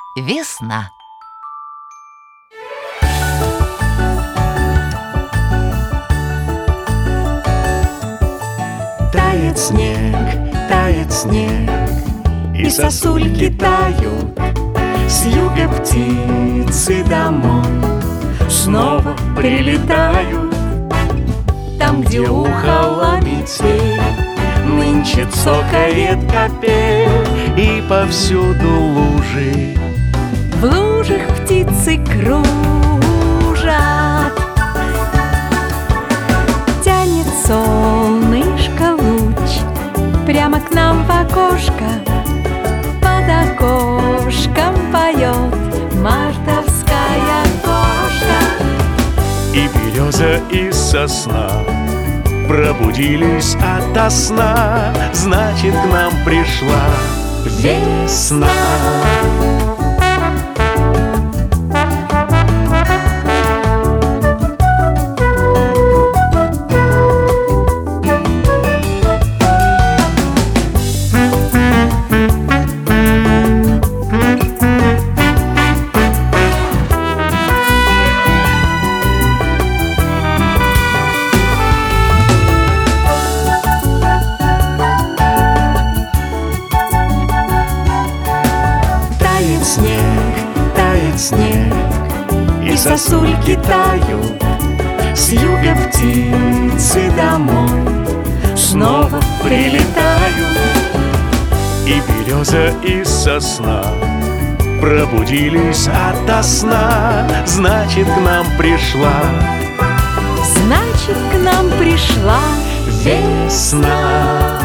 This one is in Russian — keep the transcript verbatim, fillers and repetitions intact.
Весна. Тает снег, тает снег, и сосульки тают. С юга птицы домой снова прилетают. Там, где ухала метель, нынче цокает капель, и повсюду лужи. в лужах птицы кружат. Тянет солнышко луч прямо к нам в окошко. Под окошком поет мартовская кошка. И береза, и сосна пробудились ото сна, значит, к нам пришла весна. Тает снег, тает снег, и сосульки тают. С юга птицы домой снова прилетают. И береза, и сосна пробудились ото сна, значит, к нам пришла Значит, к нам пришла весна.